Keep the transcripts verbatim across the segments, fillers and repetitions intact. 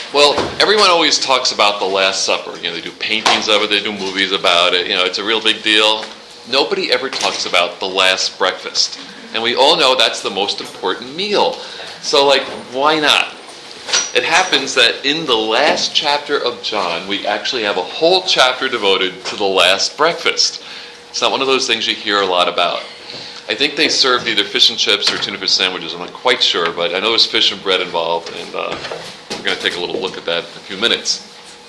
Well, everyone always talks about the Last Supper. You know, they do paintings of it, they do movies about it. You know, it's a real big deal. Nobody ever talks about the Last Breakfast. And we all know that's the most important meal. So, like, why not? It happens that in the last chapter of John, we actually have a whole chapter devoted to the Last Breakfast. It's not one of those things you hear a lot about. I think they served either fish and chips or tuna fish sandwiches. I'm not quite sure, but I know there's fish and bread involved, and uh, we're going to take a little look at that in a few minutes.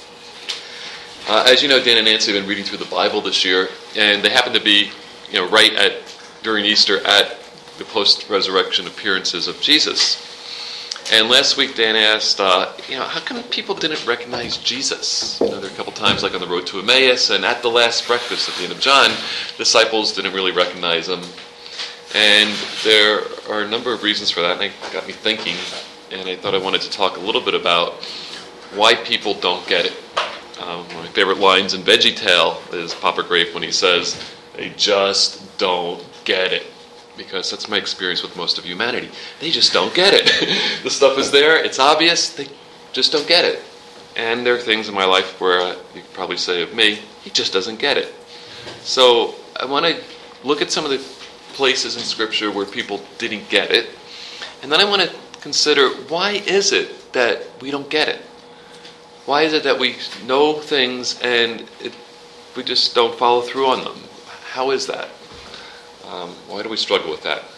Uh, as you know, Dan and Nancy have been reading through the Bible this year, and they happen to be, you know, right at during Easter at the post-resurrection appearances of Jesus. And last week, Dan asked, uh, you know, how come people didn't recognize Jesus? You know, there are a couple times, like on the road to Emmaus, and at the Last Breakfast at the end of John, disciples didn't really recognize him. And there are a number of reasons for that, and it got me thinking, and I thought I wanted to talk a little bit about why people don't get it. Um, one of my favorite lines in VeggieTale is Papa Grape when he says, they just don't get it. Because that's my experience with most of humanity. They just don't get it. The stuff is there, it's obvious, they just don't get it. And there are things in my life where uh, you could probably say of me, he just doesn't get it. So I want to look at some of the places in Scripture where people didn't get it. And then I want to consider, why is it that we don't get it? Why is it that we know things and it, we just don't follow through on them? How is that? Um, why do we struggle with that?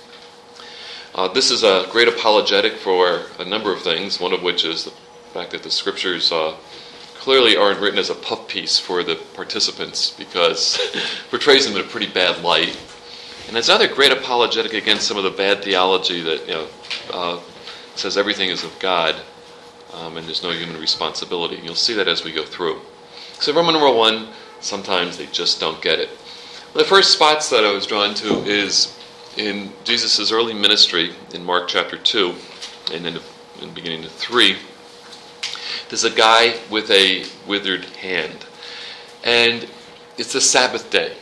Uh, this is a great apologetic for a number of things, one of which is the fact that the Scriptures uh, clearly aren't written as a puff piece for the participants, because it portrays them in a pretty bad light. And it's another great apologetic against some of the bad theology that, you know, uh, says everything is of God um, and there's no human responsibility. And you'll see that as we go through. So Roman number one, sometimes they just don't get it. Well, the first spots that I was drawn to is in Jesus' early ministry in Mark chapter two and in the, in the beginning of three. There's a guy with a withered hand. And it's the Sabbath day.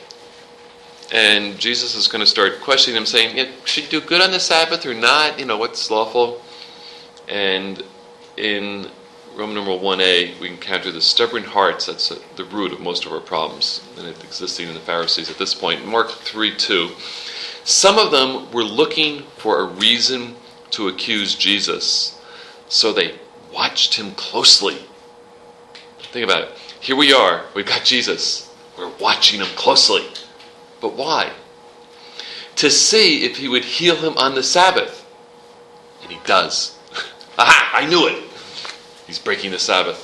And Jesus is going to start questioning him, saying, yeah, should you do good on the Sabbath or not? You know, what's lawful? And in Roman numeral one a, we encounter the stubborn hearts. That's a, the root of most of our problems, and it's existing in the Pharisees at this point. Mark three two. Some of them were looking for a reason to accuse Jesus, so they watched him closely. Think about it. Here we are. We've got Jesus. We're watching him closely. But why? To see if he would heal him on the Sabbath. And he does. Aha! I knew it. He's breaking the Sabbath.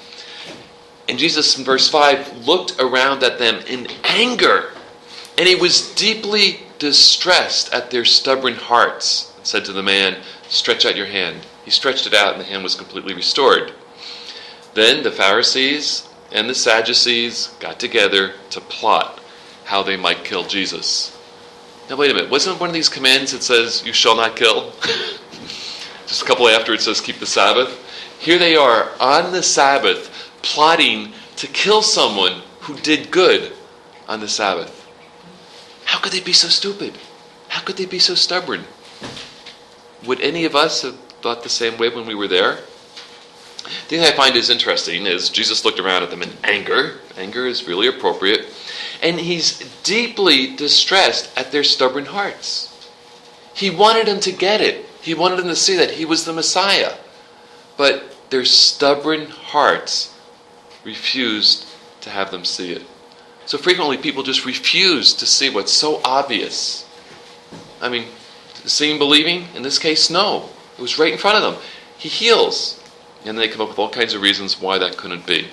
And Jesus in verse five looked around at them in anger. And he was deeply distressed at their stubborn hearts. And said to the man, stretch out your hand. He stretched it out and the hand was completely restored. Then the Pharisees and the Sadducees got together to plot how they might kill Jesus. Now wait a minute, wasn't one of these commands that says, you shall not kill? Just a couple after it says, keep the Sabbath. Here they are on the Sabbath plotting to kill someone who did good on the Sabbath. How could they be so stupid? How could they be so stubborn? Would any of us have thought the same way when we were there? The thing I find is interesting is Jesus looked around at them in anger. Anger is really appropriate. And he's deeply distressed at their stubborn hearts. He wanted them to get it. He wanted them to see that he was the Messiah. But their stubborn hearts refused to have them see it. So frequently people just refuse to see what's so obvious. I mean, seeing, believing, in this case, no. It was right in front of them. He heals. And they come up with all kinds of reasons why that couldn't be.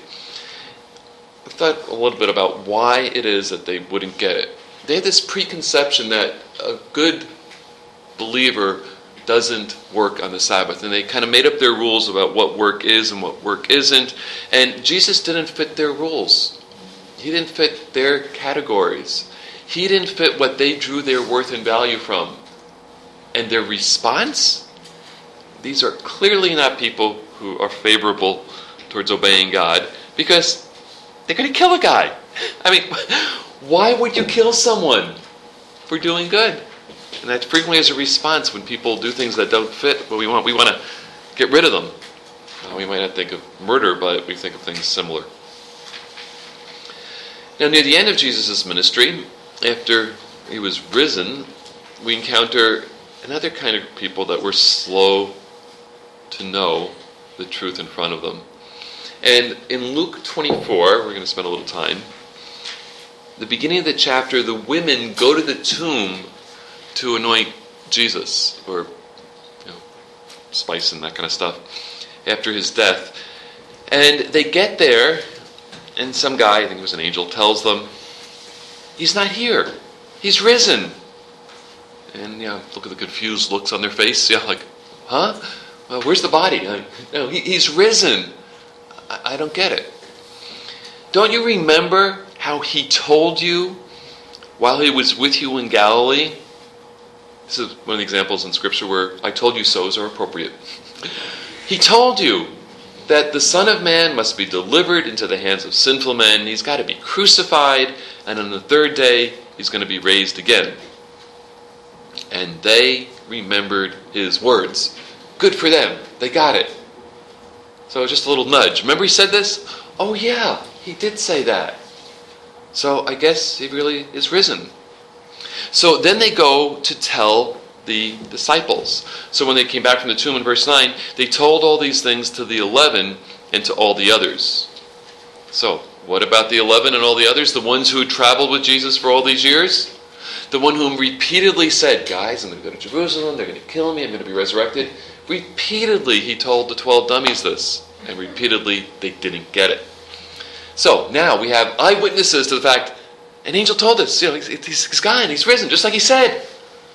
I thought a little bit about why it is that they wouldn't get it. They had this preconception that a good believer doesn't work on the Sabbath. And they kind of made up their rules about what work is and what work isn't. And Jesus didn't fit their rules. He didn't fit their categories. He didn't fit what they drew their worth and value from. And their response? These are clearly not people who are favorable towards obeying God, because they're going to kill a guy. I mean, why would you kill someone for doing good? And that frequently is a response when people do things that don't fit what we want. We want to get rid of them. Uh, we might not think of murder, but we think of things similar. Now, near the end of Jesus' ministry, after he was risen, we encounter another kind of people that were slow to know the truth in front of them. And in Luke twenty-four, we're going to spend a little time, the beginning of the chapter, the women go to the tomb to anoint Jesus, or you know, spice and that kind of stuff, after his death. And they get there, and some guy, I think it was an angel, tells them, he's not here. He's risen. And yeah, look at the confused looks on their face. Yeah, like, huh? Well, where's the body? Like, no, he, he's risen. I, I don't get it. Don't you remember how he told you while he was with you in Galilee? This is one of the examples in Scripture where I told you so's are appropriate. He told you that the Son of Man must be delivered into the hands of sinful men. He's got to be crucified, and on the third day, he's going to be raised again. And they remembered his words. Good for them. They got it. So just a little nudge. Remember he said this? Oh yeah, he did say that. So I guess he really is risen. So then they go to tell the disciples. So when they came back from the tomb in verse nine, they told all these things to the eleven and to all the others. So what about the eleven and all the others? The ones who had traveled with Jesus for all these years? The one whom repeatedly said, guys, I'm going to go to Jerusalem, they're going to kill me, I'm going to be resurrected. Repeatedly he told the twelve dummies this, and repeatedly they didn't get it. So now we have eyewitnesses to the fact, an angel told us, you know, he's, he's gone, he's risen, just like he said.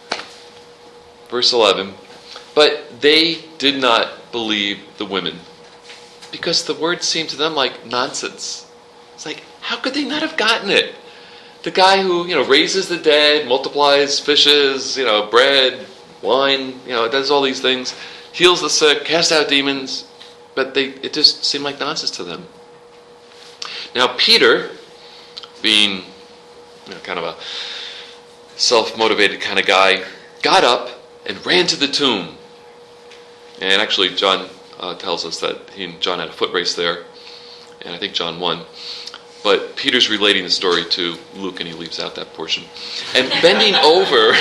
Verse eleven, but they did not believe the women, because the word seemed to them like nonsense. It's like, how could they not have gotten it? The guy who, you know, raises the dead, multiplies fishes, you know, bread, wine, you know, does all these things, heals the sick, casts out demons, but they it just seemed like nonsense to them. Now Peter, being you know, kind of a self-motivated kind of guy, got up and ran to the tomb. And actually John uh, tells us that he and John had a foot race there, and I think John won. But Peter's relating the story to Luke, and he leaves out that portion. And bending over,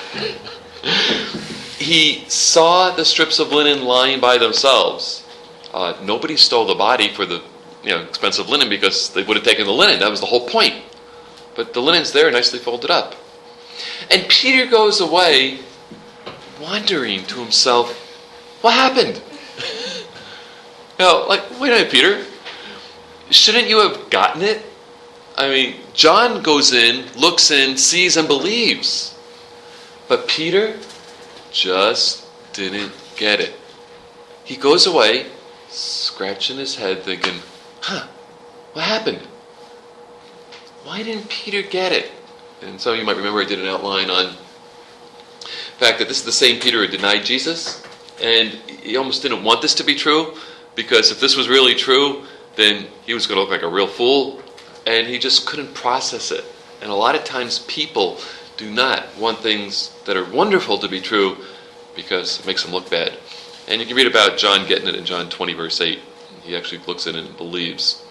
he saw the strips of linen lying by themselves. Uh, nobody stole the body for the you know expensive linen, because they would have taken the linen. That was the whole point. But the linen's there, nicely folded up. And Peter goes away, wondering to himself, what happened? You know, like, wait a minute, Peter. Shouldn't you have gotten it? I mean, John goes in, looks in, sees and believes. But Peter just didn't get it. He goes away, scratching his head, thinking, huh, what happened? Why didn't Peter get it? And so you might remember I did an outline on the fact that this is the same Peter who denied Jesus. And he almost didn't want this to be true, because if this was really true, then he was going to look like a real fool, and he just couldn't process it. And a lot of times people do not want things that are wonderful to be true, because it makes them look bad. And you can read about John getting it in John twenty, verse eight. He actually looks at it and believes.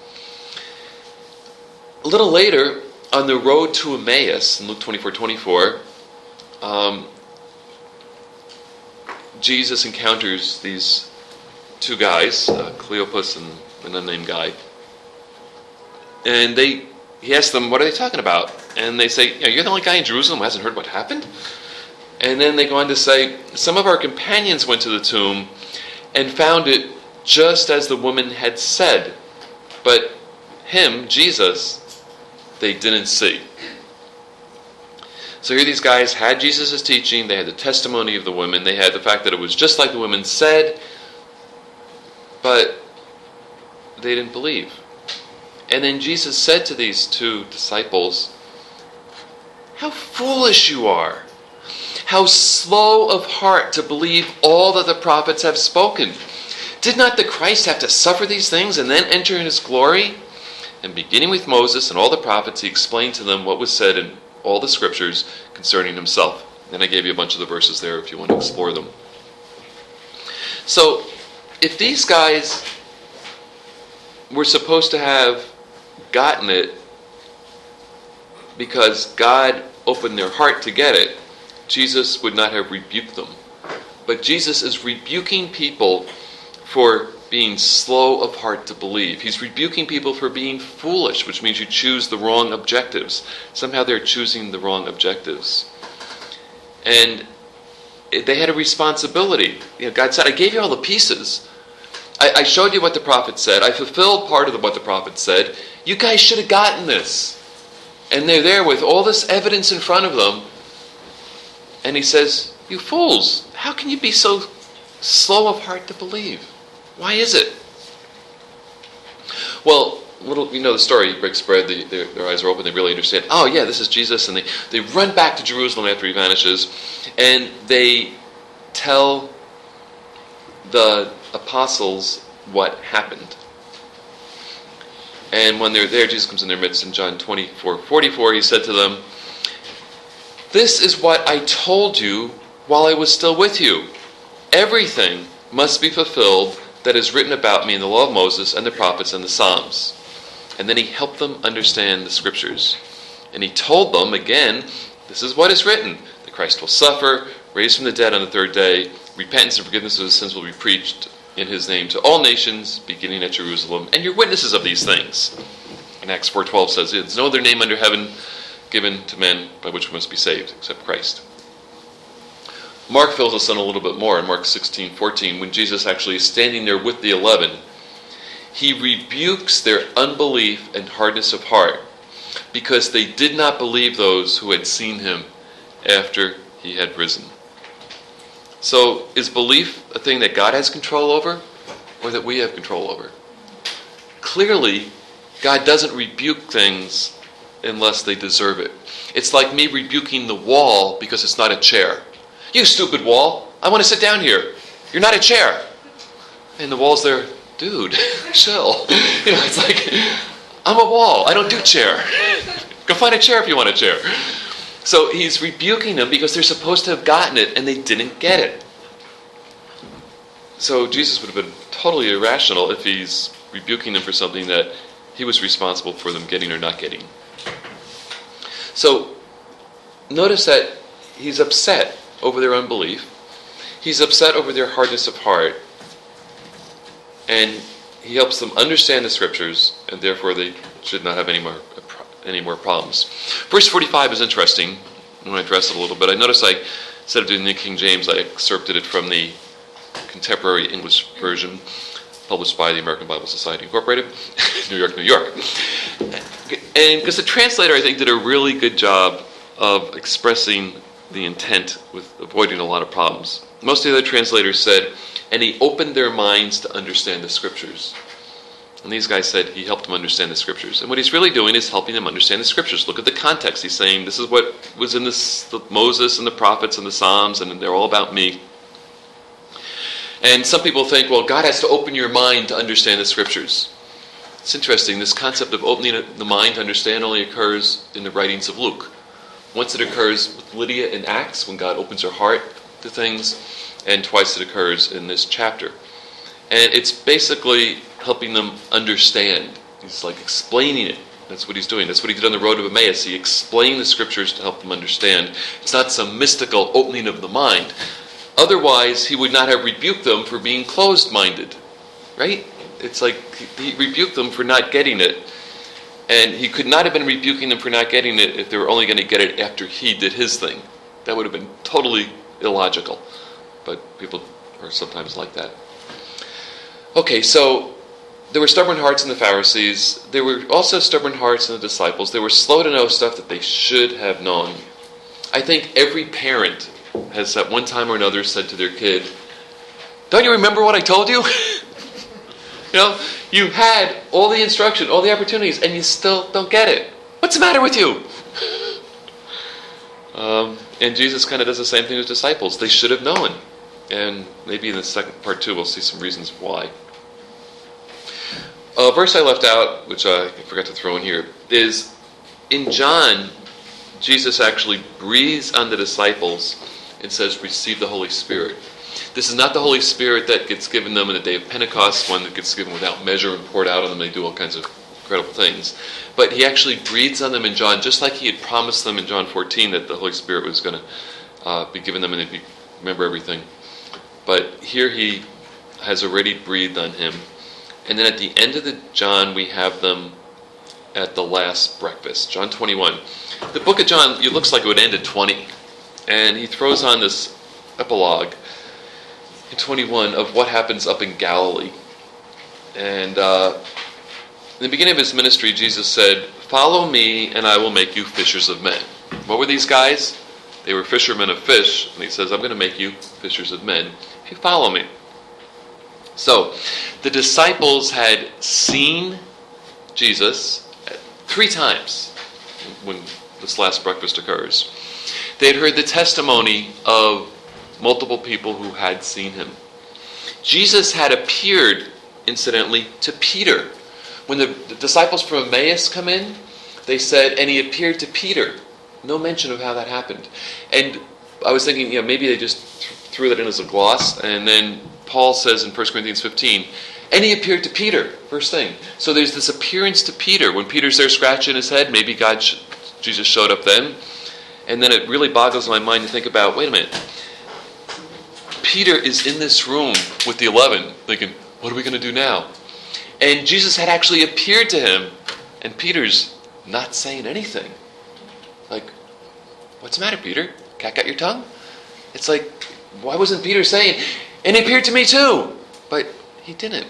A little later, on the road to Emmaus, in Luke twenty-four twenty-four, um, Jesus encounters these two guys, uh, Cleopas and an unnamed guy. And they, he asks them, what are they talking about? And they say, you know, you're the only guy in Jerusalem who hasn't heard what happened? And then they go on to say, some of our companions went to the tomb and found it just as the woman had said. But him, Jesus, they didn't see. So here these guys had Jesus' teaching, they had the testimony of the women, they had the fact that it was just like the women said, but they didn't believe. And then Jesus said to these two disciples, how foolish you are. How slow of heart to believe all that the prophets have spoken. Did not the Christ have to suffer these things and then enter in his glory? And beginning with Moses and all the prophets, he explained to them what was said in all the scriptures concerning himself. And I gave you a bunch of the verses there if you want to explore them. So, if these guys were supposed to have gotten it because God opened their heart to get it, Jesus would not have rebuked them. But Jesus is rebuking people for being slow of heart to believe. He's rebuking people for being foolish, which means you choose the wrong objectives. Somehow they're choosing the wrong objectives. And they had a responsibility. You know, God said, I gave you all the pieces. I, I showed you what the prophet said. I fulfilled part of the, what the prophet said. You guys should have gotten this. And they're there with all this evidence in front of them. And he says, you fools, how can you be so slow of heart to believe? Why is it? Well, little, you know the story, breaks bread, the, their, their eyes are open, they really understand, oh yeah, this is Jesus, and they, they run back to Jerusalem after he vanishes, and they tell the apostles what happened. And when they're there, Jesus comes in their midst in John twenty-four forty-four, he said to them, this is what I told you while I was still with you. Everything must be fulfilled that is written about me in the law of Moses and the prophets and the Psalms. And then he helped them understand the scriptures. And he told them again, this is what is written, that Christ will suffer, raised from the dead on the third day, repentance and forgiveness of sins will be preached in his name to all nations, beginning at Jerusalem, and you're witnesses of these things. And Acts four twelve says, there's no other name under heaven given to men by which we must be saved, except Christ. Mark fills us in a little bit more in Mark sixteen fourteen, when Jesus actually is standing there with the eleven. He rebukes their unbelief and hardness of heart because they did not believe those who had seen him after he had risen. So is belief a thing that God has control over or that we have control over? Clearly, God doesn't rebuke things unless they deserve it. It's like me rebuking the wall because it's not a chair. You stupid wall, I want to sit down here. You're not a chair. And the wall's there, dude, chill. You know, it's like, I'm a wall, I don't do chair. Go find a chair if you want a chair. So he's rebuking them because they're supposed to have gotten it and they didn't get it. So Jesus would have been totally irrational if he's rebuking them for something that he was responsible for them getting or not getting. So notice that he's upset over their unbelief. He's upset over their hardness of heart. And he helps them understand the scriptures, and therefore they should not have any more any more problems. Verse forty-five is interesting. I'm going to address it a little bit. I notice I, instead of doing the King James, I excerpted it from the contemporary English version, published by the American Bible Society Incorporated, New York, New York. And because the translator, I think, did a really good job of expressing the intent with avoiding a lot of problems. Most of the other translators said, and he opened their minds to understand the scriptures. And these guys said he helped them understand the scriptures. And what he's really doing is helping them understand the scriptures. Look at the context. He's saying, this is what was in this, the Moses and the prophets and the Psalms, and they're all about me. And some people think, well, God has to open your mind to understand the scriptures. It's interesting. This concept of opening the mind to understand only occurs in the writings of Luke. Once it occurs with Lydia in Acts, when God opens her heart to things, and twice it occurs in this chapter. And it's basically helping them understand. He's like explaining it. That's what he's doing. That's what he did on the road to Emmaus. He explained the scriptures to help them understand. It's not some mystical opening of the mind. Otherwise, he would not have rebuked them for being closed-minded. Right? It's like he rebuked them for not getting it. And he could not have been rebuking them for not getting it if they were only going to get it after he did his thing. That would have been totally illogical. But people are sometimes like that. Okay, so there were stubborn hearts in the Pharisees. There were also stubborn hearts in the disciples. They were slow to know stuff that they should have known. I think every parent has at one time or another said to their kid, don't you remember what I told you? You know, you had all the instruction, all the opportunities, and you still don't get it. What's the matter with you? Um, and Jesus kind of does the same thing with disciples. They should have known. And maybe in the second part two, we'll see some reasons why. A verse I left out, which I forgot to throw in here, is in John, Jesus actually breathes on the disciples and says, receive the Holy Spirit. This is not the Holy Spirit that gets given them in the day of Pentecost, one that gets given without measure and poured out on them. They do all kinds of incredible things. But he actually breathes on them in John, just like he had promised them in John fourteen that the Holy Spirit was going to uh, be given them and they'd be, remember everything. But here he has already breathed on him. And then at the end of the John, we have them at the last breakfast. John twenty-one. The book of John, it looks like it would end at twenty. And he throws on this epilogue in twenty-one of what happens up in Galilee. And uh, in the beginning of his ministry, Jesus said, "Follow me and I will make you fishers of men." What were these guys? They were fishermen of fish. And he says, "I'm going to make you fishers of men if you follow me." So, the disciples had seen Jesus three times when this last breakfast occurs. They had heard the testimony of multiple people who had seen him. Jesus had appeared, incidentally, to Peter. When the, the disciples from Emmaus come in, they said, and he appeared to Peter. No mention of how that happened. And I was thinking, you know, maybe they just th- threw that in as a gloss, and then Paul says in First Corinthians fifteen, and he appeared to Peter, first thing. So there's this appearance to Peter. When Peter's there scratching his head, maybe God, sh- Jesus showed up then. And then it really boggles my mind to think about, wait a minute. Peter is in this room with the eleven, thinking, what are we going to do now? And Jesus had actually appeared to him, and Peter's not saying anything. Like, what's the matter, Peter? Cat got your tongue? It's like, why wasn't Peter saying, and he appeared to me too? But he didn't.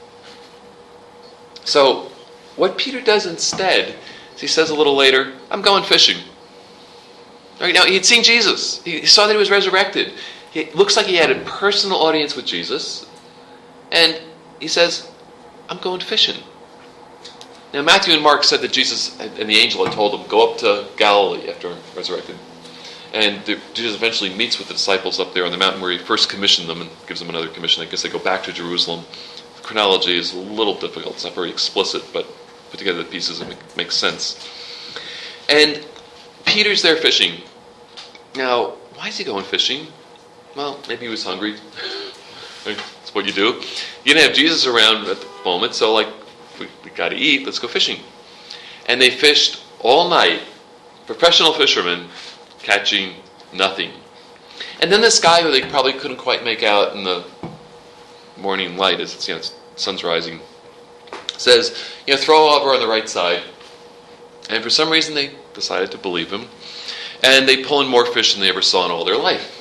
So, what Peter does instead is he says a little later, I'm going fishing. Right now, he'd seen Jesus. He saw that he was resurrected. It looks like he had a personal audience with Jesus. And he says, I'm going fishing. Now, Matthew and Mark said that Jesus and the angel had told him, go up to Galilee after resurrected. And the, Jesus eventually meets with the disciples up there on the mountain where he first commissioned them and gives them another commission. I guess they go back to Jerusalem. The chronology is a little difficult. It's not very explicit, but put together the pieces, it make, makes sense. And Peter's there fishing. Now, why is he going fishing? Well, maybe he was hungry. That's what you do. You didn't have Jesus around at the moment, so like, we, we got to eat, let's go fishing. And they fished all night, professional fishermen, catching nothing. And then this guy who they probably couldn't quite make out in the morning light as it's, you know, it's sun's rising, says, you know, throw over on the right side. And for some reason they decided to believe him. And they pull in more fish than they ever saw in all their life.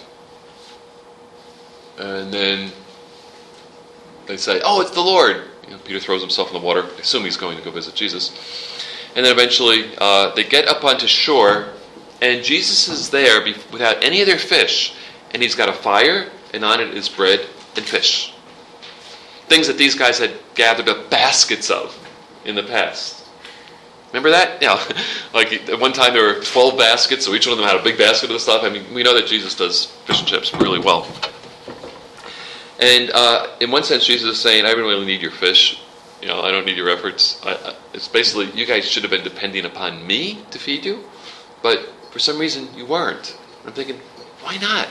And then they say, oh, it's the Lord. You know, Peter throws himself in the water. I assume he's going to go visit Jesus. And then eventually uh, they get up onto shore, and Jesus is there be- without any of their fish. And he's got a fire, and on it is bread and fish. Things that these guys had gathered up baskets of in the past. Remember that? Yeah. Like at one time there were twelve baskets, so each one of them had a big basket of the stuff. I mean, we know that Jesus does fish and chips really well. And uh, in one sense, Jesus is saying, I don't really need your fish. You know, I don't need your efforts. I, I, it's basically, you guys should have been depending upon me to feed you, but for some reason you weren't. I'm thinking, why not?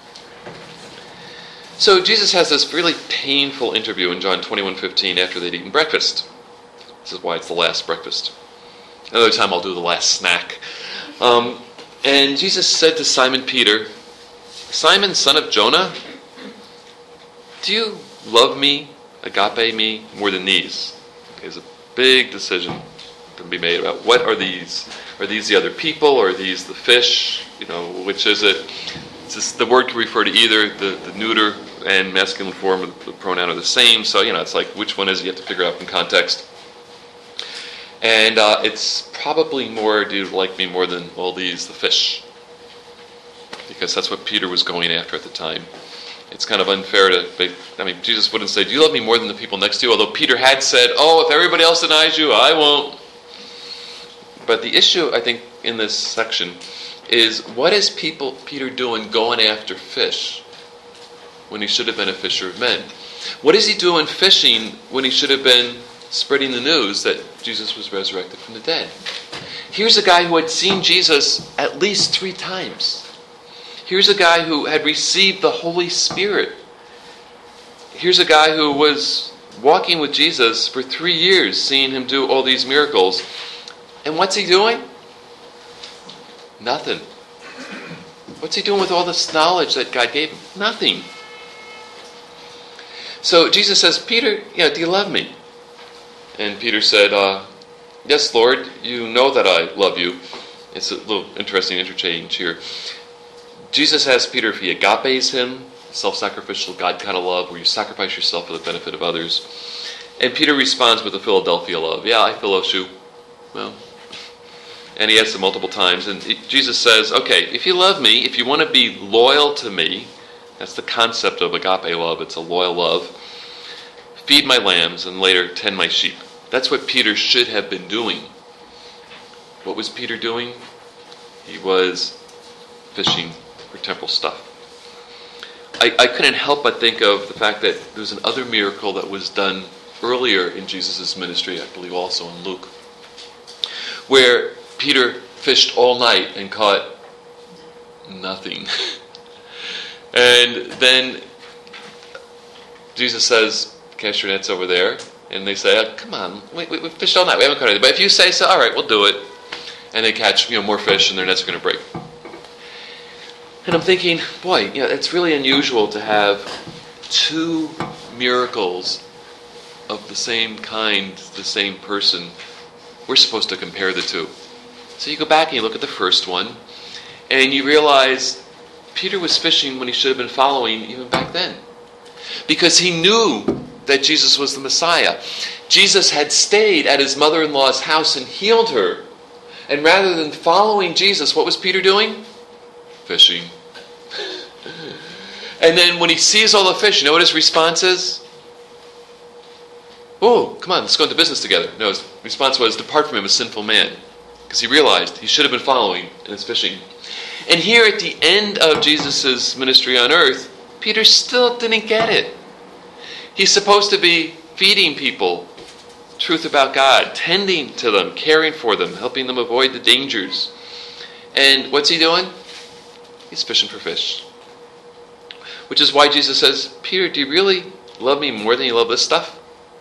So Jesus has this really painful interview in John twenty-one fifteen after they'd eaten breakfast. This is why it's the last breakfast. Another time I'll do the last snack. Um, and Jesus said to Simon Peter, Simon, son of Jonah, do you love me, agape me, more than these? There's a big decision to be made about what are these? Are these the other people? Or are these the fish? You know, which is it? It's just, the word can refer to either the, the neuter and masculine form of the pronoun are the same. So, you know, it's like which one is it? You have to figure out in context. And uh, it's probably more, do you like me more than all these, the fish? Because that's what Peter was going after at the time. It's kind of unfair to, I mean, Jesus wouldn't say, do you love me more than the people next to you? Although Peter had said, oh, if everybody else denies you, I won't. But the issue, I think, in this section is, what is people Peter doing going after fish when he should have been a fisher of men? What is he doing fishing when he should have been spreading the news that Jesus was resurrected from the dead? Here's a guy who had seen Jesus at least three times. Here's a guy who had received the Holy Spirit here's a guy who was walking with Jesus for three years, seeing him do all these miracles. And what's he doing? Nothing. What's he doing with all this knowledge that God gave him? Nothing. So Jesus says, Peter, yeah, do you love me? And Peter said, uh, yes, Lord, you know that I love you. It's a little interesting interchange here. Jesus asks Peter if he agapes him, self-sacrificial, God kind of love, where you sacrifice yourself for the benefit of others. And Peter responds with a Philadelphia love. Yeah, I philos you. Well, and he asks it multiple times. And Jesus says, okay, if you love me, if you want to be loyal to me, that's the concept of agape love. It's a loyal love. Feed my lambs and later tend my sheep. That's what Peter should have been doing. What was Peter doing? He was fishing for temporal stuff. I, I couldn't help but think of the fact that there was another miracle that was done earlier in Jesus' ministry, I believe also in Luke, where Peter fished all night and caught nothing. And then Jesus says, cast your nets over there. And they say, oh, come on, we, we, we fished all night, we haven't caught anything. But if you say so, all right, we'll do it. And they catch, you know, more fish and their nets are going to break. And I'm thinking, boy, you know, it's really unusual to have two miracles of the same kind, the same person. We're supposed to compare the two. So you go back and you look at the first one, and you realize Peter was fishing when he should have been following even back then. Because he knew that Jesus was the Messiah. Jesus had stayed at his mother-in-law's house and healed her. And rather than following Jesus, what was Peter doing? Fishing. And then when he sees all the fish, you know what his response is? Oh, come on, let's go into business together. No, his response was, depart from him, a sinful man. Because he realized he should have been following and his fishing. And here at the end of Jesus' ministry on earth, Peter still didn't get it. He's supposed to be feeding people truth about God, tending to them, caring for them, helping them avoid the dangers. And what's he doing? He's fishing for fish. Which is why Jesus says, Peter, do you really love me more than you love this stuff?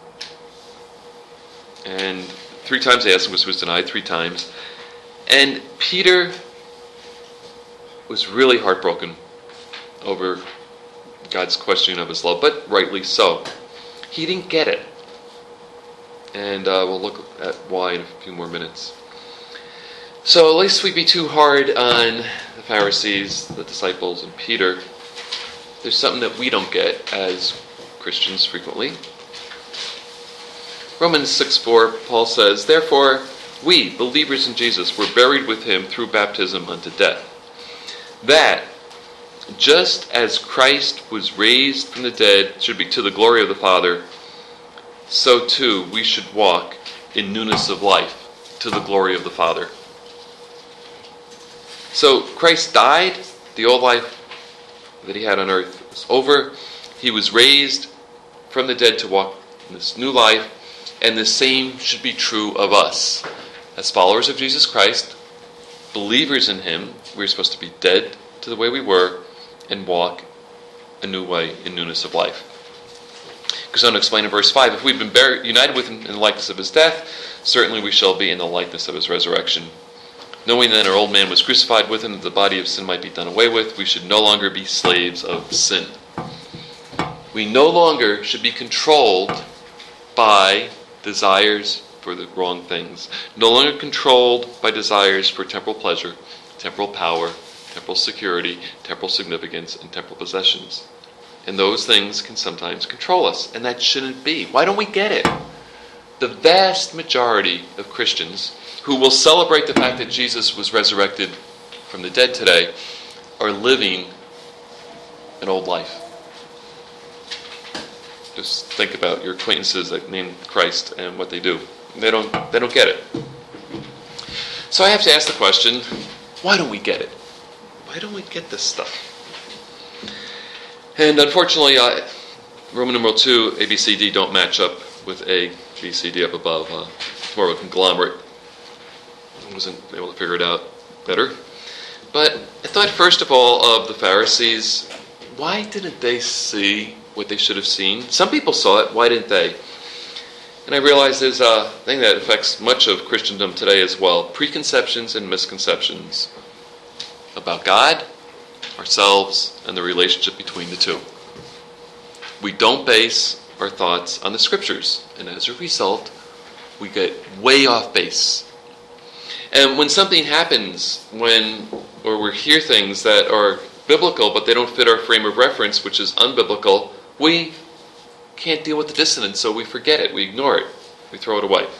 And three times they asked him, which was denied three times. And Peter was really heartbroken over God's questioning of his love, but rightly so. He didn't get it. And uh, we'll look at why in a few more minutes. So lest we be too hard on the Pharisees, the disciples, and Peter, there's something that we don't get as Christians frequently. Romans six four, Paul says, therefore, we, believers in Jesus, were buried with him through baptism unto death. That, just as Christ was raised from the dead, should be to the glory of the Father, so too we should walk in newness of life to the glory of the Father. So Christ died, the old life that he had on earth was over. He was raised from the dead to walk in this new life, and the same should be true of us. As followers of Jesus Christ, believers in him, we're supposed to be dead to the way we were and walk a new way in newness of life. Because I'm going to explain in verse five, if we've been buried, united with him in the likeness of his death, certainly we shall be in the likeness of his resurrection. Knowing that our old man was crucified with him, that the body of sin might be done away with, we should no longer be slaves of sin. We no longer should be controlled by desires for the wrong things. No longer controlled by desires for temporal pleasure, temporal power, temporal security, temporal significance, and temporal possessions. And those things can sometimes control us, and that shouldn't be. Why don't we get it? The vast majority of Christians who will celebrate the fact that Jesus was resurrected from the dead today are living an old life. Just think about your acquaintances that name Christ and what they do. They don't, they don't get it. So I have to ask the question, why don't we get it? Why don't we get this stuff? And unfortunately, uh, Roman numeral two, A, B, C, D don't match up with A, B, C, D up above. Uh, it's more of a conglomerate. I wasn't able to figure it out better. But I thought first of all of the Pharisees, why didn't they see what what they should have seen. Some people saw it. Why didn't they? And I realize there's a thing that affects much of Christendom today as well. Preconceptions and misconceptions about God, ourselves, and the relationship between the two. We don't base our thoughts on the Scriptures. And as a result, we get way off base. And when something happens, when or we hear things that are biblical, but they don't fit our frame of reference, which is unbiblical, we can't deal with the dissonance, so we forget it, we ignore it, we throw it away.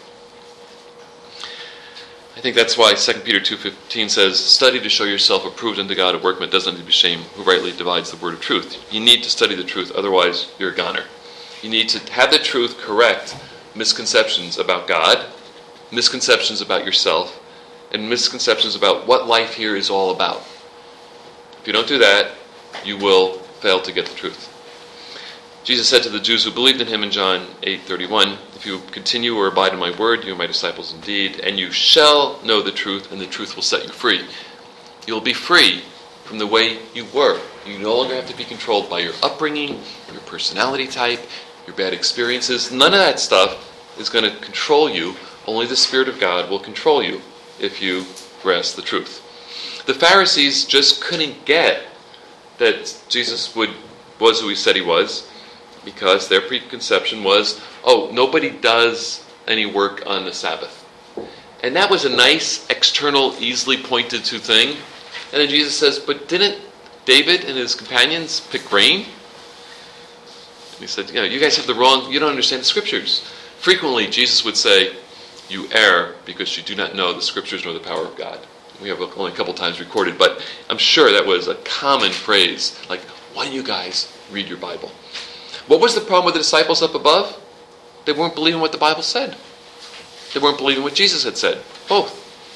I think that's why Second Peter two fifteen says, study to show yourself approved unto God, a workman that does not need to be ashamed, who rightly divides the word of truth. You need to study the truth, otherwise you're a goner. You need to have the truth correct misconceptions about God, misconceptions about yourself, and misconceptions about what life here is all about. If you don't do that, you will fail to get the truth. Jesus said to the Jews who believed in him in John eight thirty-one, if you continue or abide in my word, you are my disciples indeed, and you shall know the truth, and the truth will set you free. You'll be free from the way you were. You no longer have to be controlled by your upbringing, your personality type, your bad experiences. None of that stuff is going to control you. Only the Spirit of God will control you if you grasp the truth. The Pharisees just couldn't get that Jesus would was who he said he was, because their preconception was, oh, nobody does any work on the Sabbath. And that was a nice, external, easily pointed to thing. And then Jesus says, but didn't David and his companions pick grain? And he said, you know, you guys have the wrong, you don't understand the Scriptures. Frequently, Jesus would say, you err because you do not know the Scriptures nor the power of God. We have only a couple times recorded, but I'm sure that was a common phrase, like, why don't you guys read your Bible? What was the problem with the disciples up above? They weren't believing what the Bible said. They weren't believing what Jesus had said. Both.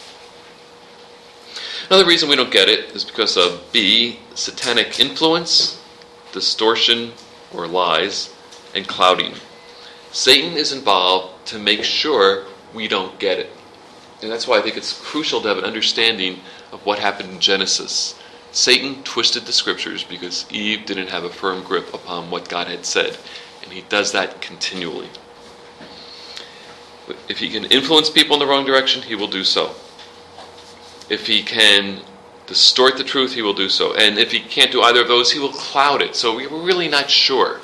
Another reason we don't get it is because of B, satanic influence, distortion or lies, and clouding. Satan is involved to make sure we don't get it. And that's why I think it's crucial to have an understanding of what happened in Genesis. Satan twisted the Scriptures because Eve didn't have a firm grip upon what God had said. And he does that continually. If he can influence people in the wrong direction, he will do so. If he can distort the truth, he will do so. And if he can't do either of those, he will cloud it. So we're really not sure.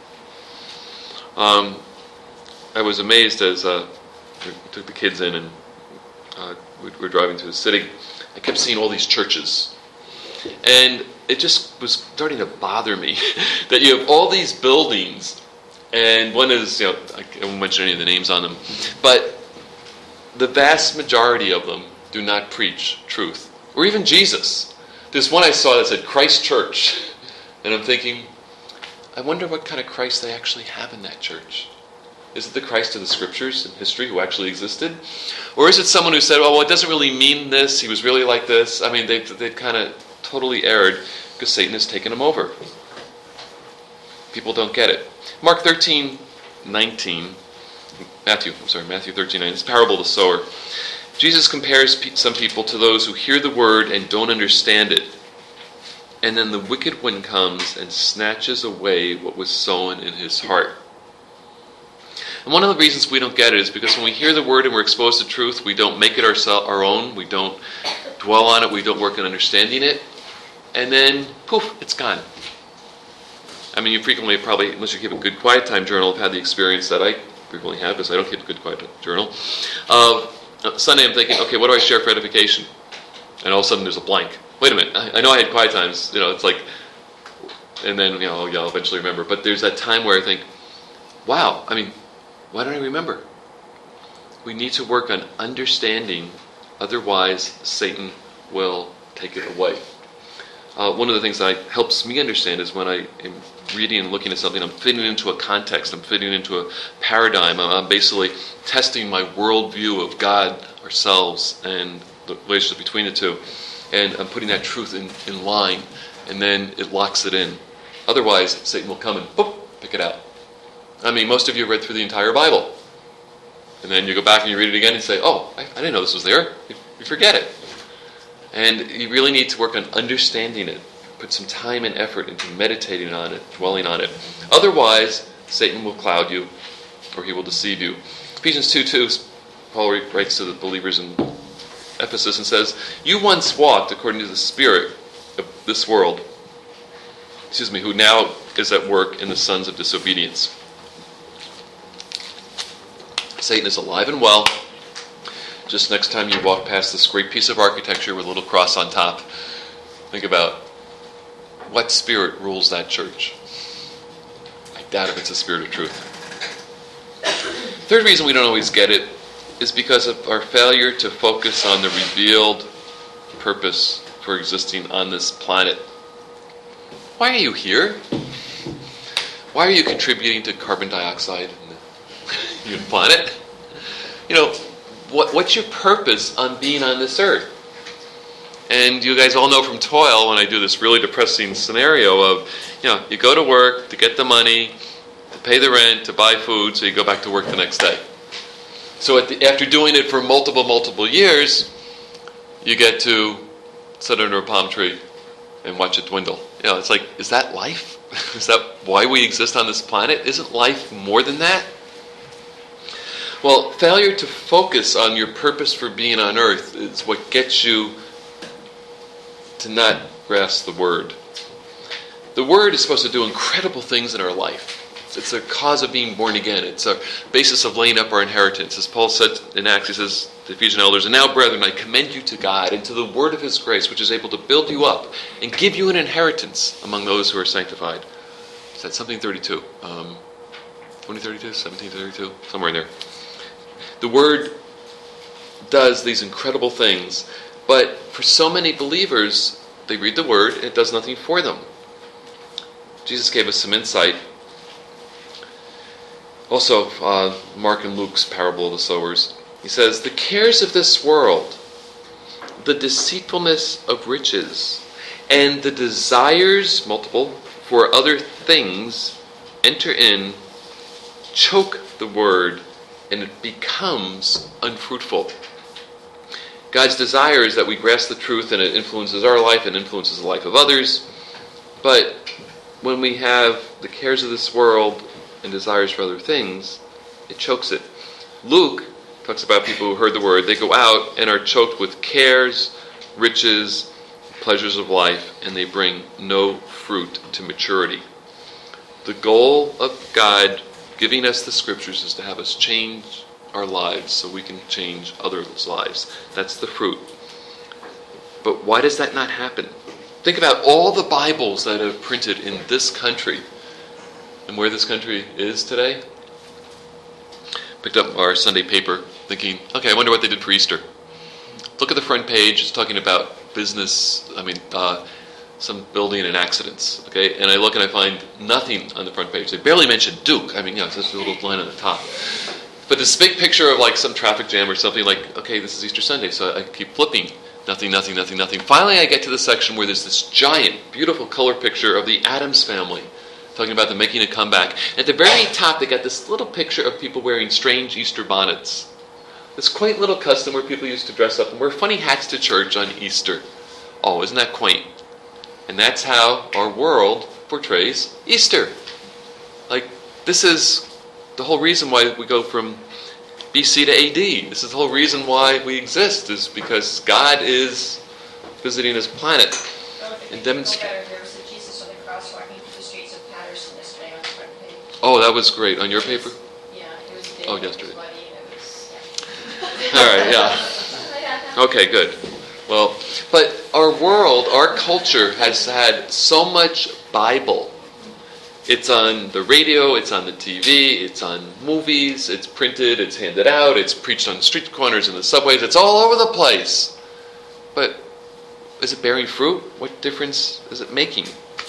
Um, I was amazed as uh, we took the kids in and uh, we were driving through the city. I kept seeing all these churches. And it just was starting to bother me that you have all these buildings, and one is, you know, I won't mention any of the names on them, but the vast majority of them do not preach truth, or even Jesus. There's one I saw that said Christ Church, and I'm thinking, I wonder what kind of Christ they actually have in that church. Is it the Christ of the Scriptures and history who actually existed? Or is it someone who said, oh, well, it doesn't really mean this, he was really like this? I mean, they've, they've kind of totally erred because Satan has taken him over. People don't get it. Mark thirteen nineteen, Matthew, I'm sorry, Matthew thirteen nine, it's parable of the sower. Jesus compares pe- some people to those who hear the word and don't understand it. And then the wicked one comes and snatches away what was sown in his heart. And one of the reasons we don't get it is because when we hear the word and we're exposed to truth, we don't make it ourselves our own, we don't dwell on it, we don't work on understanding it, and then poof, it's gone. I mean, you frequently probably, unless you keep a good quiet time journal, have had the experience that I frequently have, because I don't keep a good quiet time journal, of uh, Sunday I'm thinking, okay, what do I share for edification? And all of a sudden there's a blank. Wait a minute, I, I know I had quiet times, you know, it's like, and then, you know, yeah, I'll eventually remember, but there's that time where I think, wow, I mean, why don't I remember? We need to work on understanding, otherwise Satan will take it away. Uh, one of the things that helps me understand is when I am reading and looking at something, I'm fitting into a context, I'm fitting into a paradigm, I'm, I'm basically testing my worldview of God, ourselves, and the relationship between the two, and I'm putting that truth in, in line, and then it locks it in. Otherwise, Satan will come and boop, pick it out. I mean, most of you have read through the entire Bible. And then you go back and you read it again and say, oh, I, I didn't know this was there. You, you forget it. And you really need to work on understanding it. put some time and effort into meditating on it, dwelling on it. Otherwise, Satan will cloud you, or he will deceive you. Ephesians two two, Paul writes to the believers in Ephesus and says, "You once walked according to the spirit of this world, excuse me, who now is at work in the sons of disobedience." Satan is alive and well. Just next time you walk past this great piece of architecture with a little cross on top, think about what spirit rules that church. I doubt if it's a spirit of truth. Third reason we don't always get it is because of our failure to focus on the revealed purpose for existing on this planet. Why are you here? Why are you contributing to carbon dioxide in the human planet? You know, what, what's your purpose on being on this earth? And you guys all know from Toil, when I do this really depressing scenario of, you know, you go to work to get the money, to pay the rent, to buy food, so you go back to work the next day. So at the, after doing it for multiple, multiple years, you get to sit under a palm tree and watch it dwindle. You know, it's like, is that life? Is that why we exist on this planet? Isn't life more than that? Well, failure to focus on your purpose for being on earth is what gets you to not grasp the Word. The Word is supposed to do incredible things in our life. It's a cause of being born again. It's a basis of laying up our inheritance. As Paul said in Acts, he says to the Ephesian elders, "And now, brethren, I commend you to God and to the word of his grace, which is able to build you up and give you an inheritance among those who are sanctified." Is that something thirty-two? Um, twenty thirty-two? seventeen thirty-two? Somewhere in there. The Word does these incredible things, but for so many believers, they read the Word and it does nothing for them. Jesus gave us some insight. Also, uh, Mark and Luke's parable of the sowers. He says, "The cares of this world, the deceitfulness of riches, and the desires," multiple, "for other things enter in, choke the word, and it becomes unfruitful." God's desire is that we grasp the truth and it influences our life and influences the life of others. But when we have the cares of this world and desires for other things, it chokes it. Luke talks about people who heard the word. They go out and are choked with cares, riches, pleasures of life, and they bring no fruit to maturity. The goal of God giving us the scriptures is to have us change our lives so we can change others' lives. That's the fruit. But why does that not happen? Think about all the Bibles that are printed in this country and where this country is today. Picked up our Sunday paper thinking, okay, I wonder what they did for Easter. Look at the front page. It's talking about business, I mean, uh, some building and accidents. Okay, and I look and I find nothing on the front page. They barely mention Duke. I mean, you know, it's just a little line on the top. But this big picture of like some traffic jam or something, like, okay, this is Easter Sunday, so I keep flipping. Nothing, nothing, nothing, nothing. Finally, I get to the section where there's this giant, beautiful color picture of the Addams family, talking about them making a comeback. At the very top, they got this little picture of people wearing strange Easter bonnets. This quaint little custom where people used to dress up and wear funny hats to church on Easter. Oh, isn't that quaint? And that's how our world portrays Easter. Like, this is the whole reason why we go from B C to A D. This is the whole reason why we exist, is because God is visiting his planet and demonstrating. There was a Jesus on the cross walking through the streets of Patterson yesterday on the front page. Oh, that was great. On your paper? Yeah, it was big. Oh, It yesterday. was bloody, and it was, yeah. All right, yeah. Okay, good. Well, but our world, our culture has had so much Bible. It's on the radio, it's on the T V, it's on movies, it's printed, it's handed out, it's preached on street corners and the subways, it's all over the place. But is it bearing fruit? What difference is it making?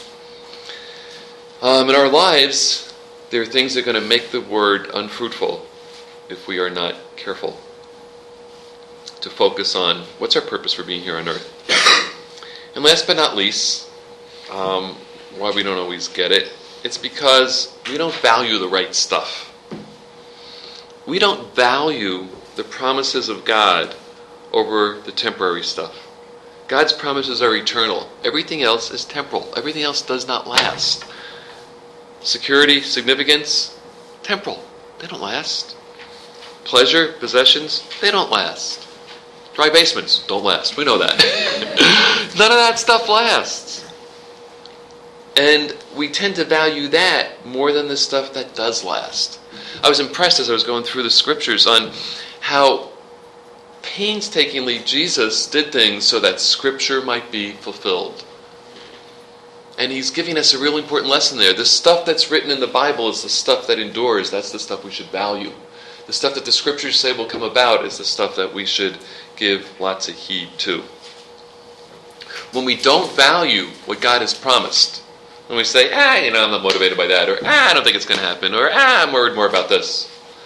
Um, in our lives, there are things that are going to make the word unfruitful if we are not careful to focus on what's our purpose for being here on earth. And last but not least, um, why we don't always get it, it's because we don't value the right stuff. We don't value the promises of God over the temporary stuff. God's promises are eternal. Everything else is temporal. Everything else does not last. Security, significance, temporal. They don't last. Pleasure, possessions, they don't last. Dry basements don't last. We know that. None of that stuff lasts. And we tend to value that more than the stuff that does last. I was impressed as I was going through the scriptures on how painstakingly Jesus did things so that scripture might be fulfilled. And he's giving us a real important lesson there. The stuff that's written in the Bible is the stuff that endures. That's the stuff we should value. The stuff that the scriptures say will come about is the stuff that we should give lots of heed to. When we don't value what God has promised, when we say, ah, you know, I'm not motivated by that, or ah, I don't think it's going to happen, or ah, I'm worried more about this,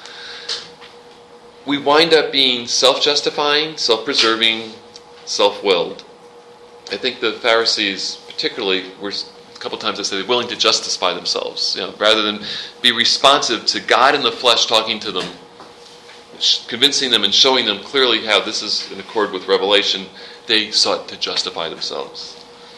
we wind up being self-justifying, self-preserving, self-willed. I think the Pharisees particularly were, a couple times I said, willing to justify themselves, you know, rather than be responsive to God in the flesh talking to them, convincing them and showing them clearly how this is in accord with Revelation. They sought to justify themselves.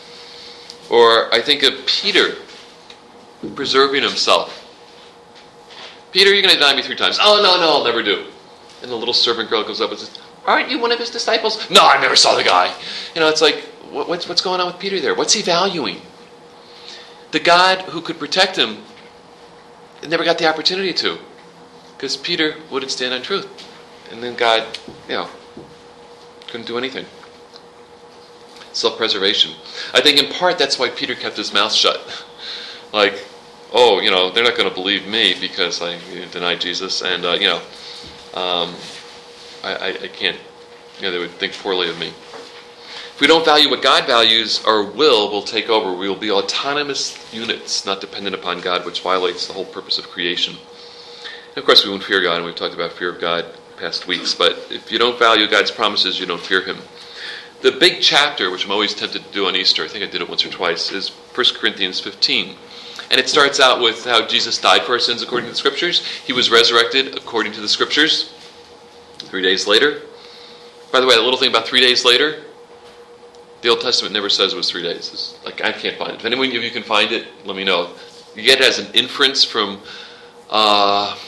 Or I think of Peter preserving himself. Peter, you're going to deny me three times. Oh, no, no, I'll never do. And the little servant girl goes up and says, aren't you one of his disciples? No, I never saw the guy. You know, it's like, what's, what's going on with Peter there? What's he valuing? The God who could protect him never got the opportunity to, because Peter wouldn't stand on truth. And then God, you know, couldn't do anything. Self-preservation. I think in part that's why Peter kept his mouth shut. Like, oh, you know, they're not going to believe me because I denied Jesus, and, uh, you know, um, I, I, I can't, you know, they would think poorly of me. If we don't value what God values, our will will take over. We will be autonomous units, not dependent upon God, which violates the whole purpose of creation. And of course, we won't fear God, and we've talked about fear of God past weeks, but if you don't value God's promises, you don't fear him. The big chapter, which I'm always tempted to do on Easter, I think I did it once or twice, is First Corinthians fifteen. And it starts out with how Jesus died for our sins according to the Scriptures. He was resurrected according to the Scriptures three days later. By the way, a little thing about three days later, the Old Testament never says it was three days. It's like, I can't find it. If anyone of you can find it, let me know. You get it as an inference from uh,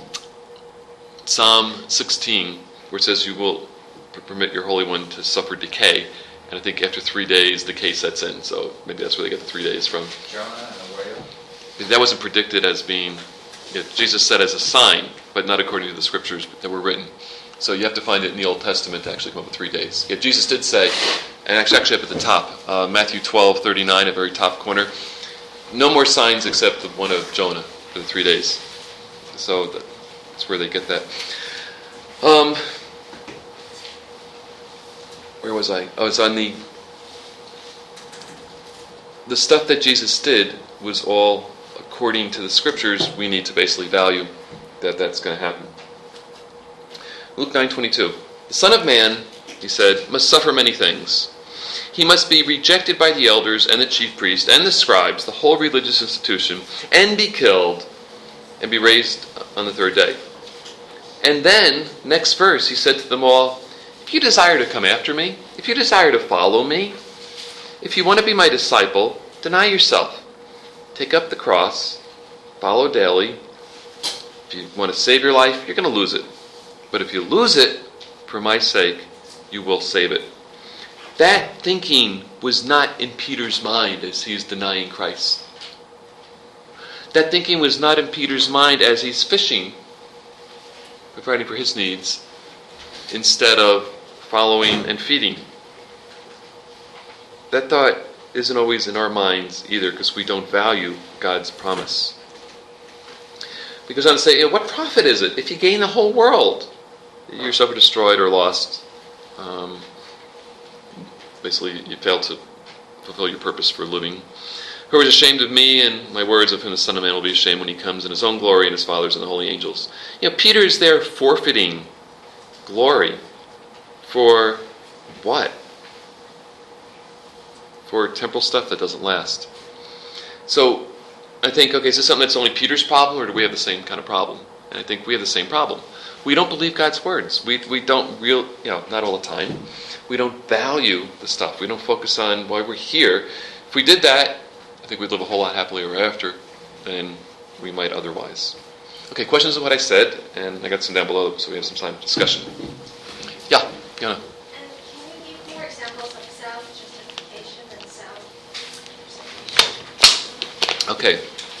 Psalm sixteen, where it says you will permit your Holy One to suffer decay. And I think after three days, decay sets in. So maybe that's where they get the three days from. Jonah and the whale? That wasn't predicted as being, you know, Jesus said as a sign, but not according to the scriptures that were written. So you have to find it in the Old Testament to actually come up with three days. Yeah, Jesus did say, and actually, actually up at the top, uh, Matthew twelve thirty-nine, at the very top corner, no more signs except the one of Jonah for the three days. So that's where they get that. Um, where was I? Oh, it's on the... The stuff that Jesus did was all according to the scriptures. We need to basically value that that's going to happen. Luke nine twenty-two. The Son of Man, he said, must suffer many things. He must be rejected by the elders and the chief priests and the scribes, the whole religious institution, and be killed, and be raised on the third day. And then, next verse, he said to them all, if you desire to come after me, if you desire to follow me, if you want to be my disciple, deny yourself. Take up the cross, follow daily. If you want to save your life, you're going to lose it. But if you lose it, for my sake, you will save it. That thinking was not in Peter's mind as he's denying Christ. That thinking was not in Peter's mind as he's fishing, providing for his needs, instead of following and feeding. That thought isn't always in our minds either, because we don't value God's promise. Because I'm saying, you know, what profit is it if you gain the whole world? Yourself are destroyed or lost. Um, basically, you fail to fulfill your purpose for living. Whoever is ashamed of me and my words, of whom the Son of Man will be ashamed when he comes in his own glory and his Father's and the holy angels. You know, Peter is there forfeiting glory for what? For temporal stuff that doesn't last. So I think, okay, is this something that's only Peter's problem, or do we have the same kind of problem? And I think we have the same problem. We don't believe God's words. We we don't real, you know, not all the time. We don't value the stuff. We don't focus on why we're here. If we did that, I think we'd live a whole lot happily ever after than we might otherwise. Okay, questions on what I said, and I got some down below, so we have some time for discussion. Yeah, Yana. And can you give more examples of self-justification and self-persecution? Okay.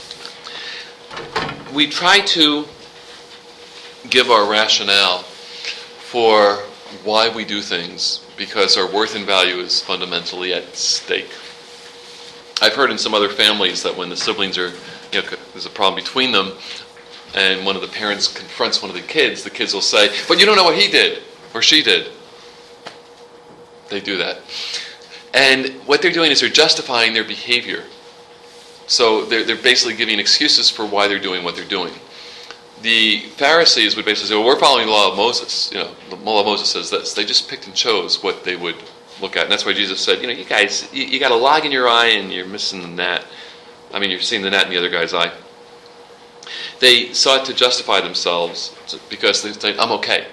We try to give our rationale for why we do things because our worth and value is fundamentally at stake. I've heard in some other families that when the siblings are, you know, there's a problem between them, and one of the parents confronts one of the kids, the kids will say, "But you don't know what he did or she did." They do that. And what they're doing is they're justifying their behavior. So they're, they're basically giving excuses for why they're doing what they're doing. The Pharisees would basically say, well, we're following the law of Moses. You know, the law of Moses says this. They just picked and chose what they would look at. And that's why Jesus said, you know, you guys, you, you got a log in your eye and you're missing the gnat. I mean, you're seeing the gnat in the other guy's eye. They sought to justify themselves because they think, I'm okay.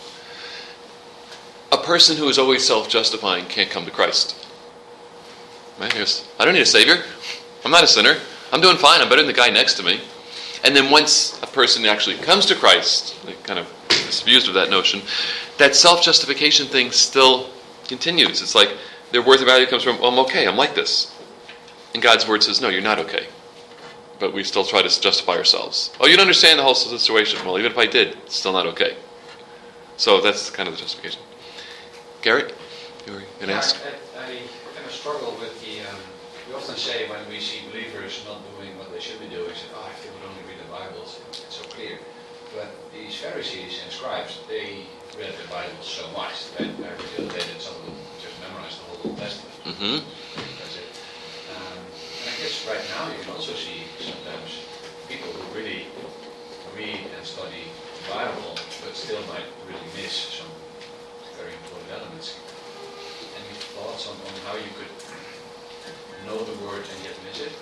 A person who is always self-justifying can't come to Christ. Right? He goes, I don't need a savior. I'm not a sinner. I'm doing fine. I'm better than the guy next to me. And then once a person actually comes to Christ, they kind of disabused of that notion, that self-justification thing still continues. It's like their worth and value comes from, well, I'm okay. I'm like this. And God's word says, no, you're not okay. But we still try to justify ourselves. Oh, you don't understand the whole situation. Well, even if I did, it's still not okay. So that's kind of the justification. Garrett, you were going to Yeah, ask? I, I kind of struggle with the, um, we often say when we see believers not doing what they should be doing, say, oh, if they would only read the Bibles, it's so clear. But these Pharisees and scribes, they read the Bible so much that I feel they did some of them just memorized the whole Old Testament. Mm-hmm. That's it. Um, and I guess right now you can also see sometimes people who really read and study the Bible, but still might really miss some very important elements. Any thoughts on, on how you could know the word and yet miss it?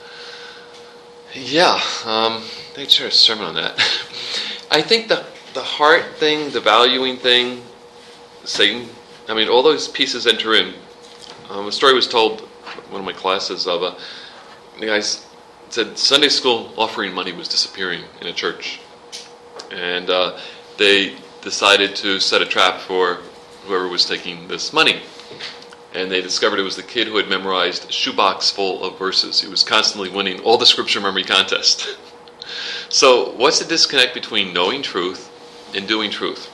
Yeah, um, they share a sermon on that. I think the the heart thing, the valuing thing, Satan, I mean, all those pieces enter in. Um, a story was told in one of my classes of a, the guys said Sunday school offering money was disappearing in a church. And uh, they decided to set a trap for whoever was taking this money. And they discovered it was the kid who had memorized a shoebox full of verses. He was constantly winning all the scripture memory contests. So what's the disconnect between knowing truth and doing truth?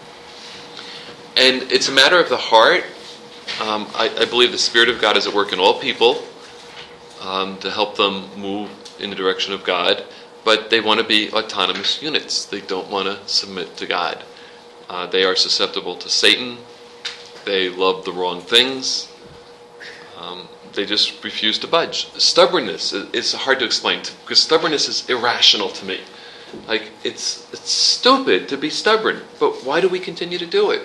And it's a matter of the heart. Um, I, I believe the Spirit of God is at work in all people um, to help them move in the direction of God. But they want to be autonomous units. They don't want to submit to God. Uh, they are susceptible to Satan. They love the wrong things. Um, they just refuse to budge. Stubbornness is hard to explain because stubbornness is irrational to me. Like, it's it's stupid to be stubborn, but why do we continue to do it?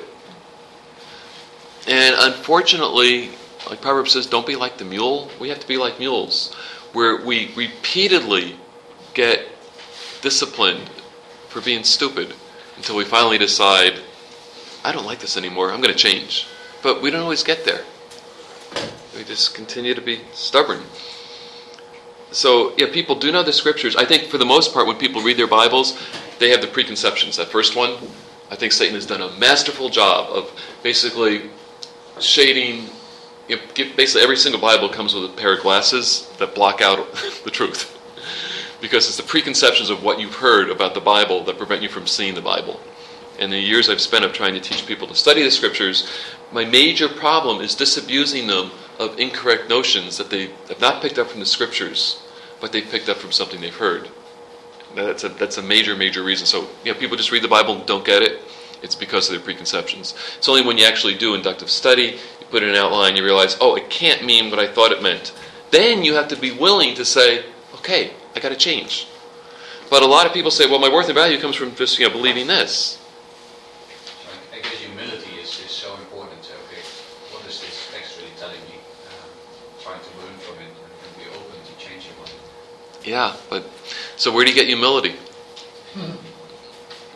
And unfortunately, like Proverbs says, don't be like the mule. We have to be like mules, where we repeatedly get disciplined for being stupid until we finally decide, I don't like this anymore, I'm going to change. But we don't always get there. We just continue to be stubborn. So, yeah, people do know the scriptures. I think for the most part, when people read their Bibles, they have the preconceptions. That first one, I think Satan has done a masterful job of basically shading, you know, basically every single Bible comes with a pair of glasses that block out the truth. Because it's the preconceptions of what you've heard about the Bible that prevent you from seeing the Bible. And the years I've spent of trying to teach people to study the scriptures, my major problem is disabusing them of incorrect notions that they have not picked up from the scriptures, but they've picked up from something they've heard. That's a that's a major, major reason. So, you know, people just read the Bible and don't get it. It's because of their preconceptions. It's only when you actually do inductive study, you put in an outline, you realize, oh, it can't mean what I thought it meant. Then you have to be willing to say, okay, I got to change. But a lot of people say, well, my worth and value comes from just, you know, believing this. So I, I guess humility is, is so important. So, okay, what is this text really telling me? Um, trying to learn from it and, and be open to changing one. Yeah, but so where do you get humility?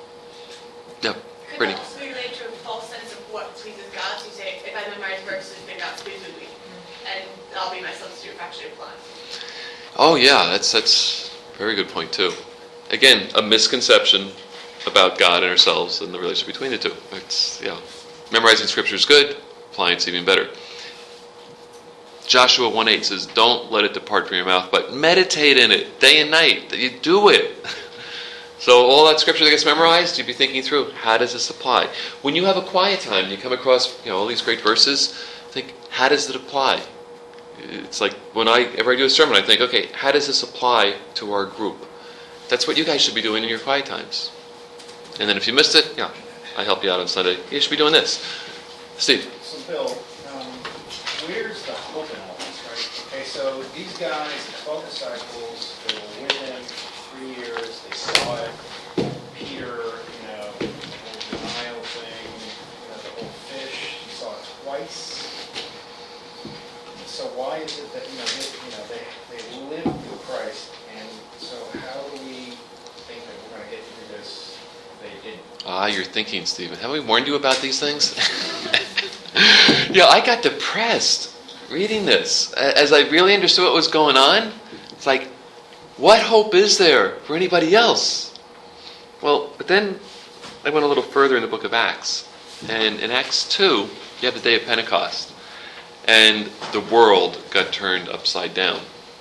Could Brittany. that also be related to a false sense of what pleases God? So you say, if I memorize verses, then God's pleased with me, and I'll be my substitute for actually applying. Oh yeah, that's that's a very good point too. Again, a misconception about God and ourselves and the relationship between the two. It's yeah, memorizing scripture is good, applying it's even better. Joshua one eight says, "Don't let it depart from your mouth, but meditate in it day and night." That you do it. So all that scripture that gets memorized, you'd be thinking through, how does this apply? When you have a quiet time, you come across you know all these great verses. Think, how does it apply? It's like when I ever I do a sermon, I think, okay, how does this apply to our group? That's what you guys should be doing in your quiet times. And then if you missed it, yeah, I help you out on Sunday. You should be doing this. Steve. So Bill, um, where's the hope in all this, right? Okay, so these guys, the twelve disciples, they were with him for three years. They saw it. Peter, you know, the whole denial thing, you know, the whole fish. He saw it twice. So why is it that you know they, you know they they lived through Christ, and so how do we think that we're going to get through this if they didn't? Ah, you're thinking, Stephen. Have we warned you about these things? Yeah, I got depressed reading this. As I really understood what was going on, it's like, what hope is there for anybody else? Well, but then I went a little further in the book of Acts. And in Acts two, you have the day of Pentecost. And the world got turned upside down.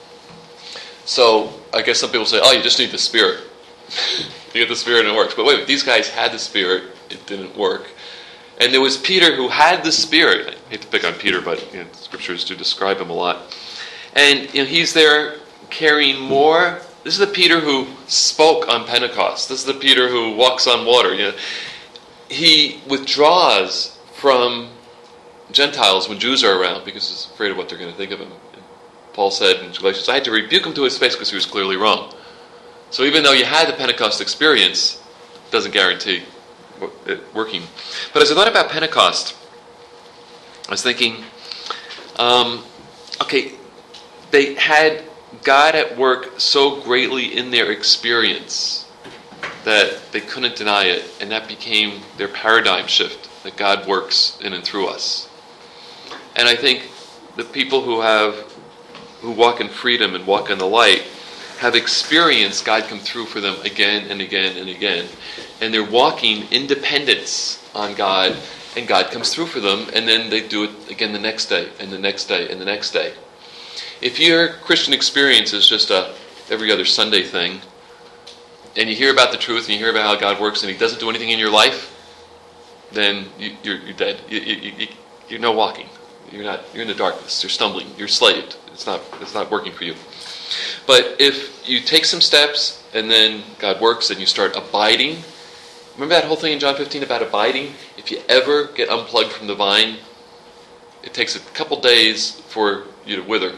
So I guess some people say, oh, you just need the Spirit. You get the Spirit and it works. But wait, these guys had the Spirit. It didn't work. And there was Peter who had the Spirit. I hate to pick on Peter, but you know, scriptures do describe him a lot. And you know, he's there carrying more. This is the Peter who spoke on Pentecost. This is the Peter who walks on water. You know, he withdraws from Gentiles when Jews are around because he's afraid of what they're going to think of him. And Paul said in Galatians, I had to rebuke him to his face because he was clearly wrong. So even though you had the Pentecost experience, it doesn't guarantee it working. But as I thought about Pentecost, I was thinking, um, okay, they had God at work so greatly in their experience that they couldn't deny it, and that became their paradigm shift, that God works in and through us. And I think the people who have, who walk in freedom and walk in the light, have experienced God come through for them again and again and again. And they're walking in dependence on God, and God comes through for them, and then they do it again the next day, and the next day, and the next day. If your Christian experience is just a every other Sunday thing, and you hear about the truth, and you hear about how God works, and He doesn't do anything in your life, then you, you're, you're dead. You, you, you, you're no walking. You're not. You're in the darkness. You're stumbling. You're slaved. It's not. It's not working for you. But if you take some steps, and then God works, and you start abiding. Remember that whole thing in John fifteen about abiding? If you ever get unplugged from the vine, it takes a couple days for you to wither.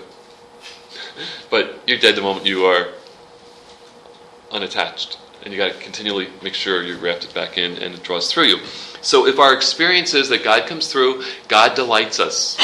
But you're dead the moment you are unattached. And you got to continually make sure you're grafted back in and it draws through you. So if our experience is that God comes through, God delights us.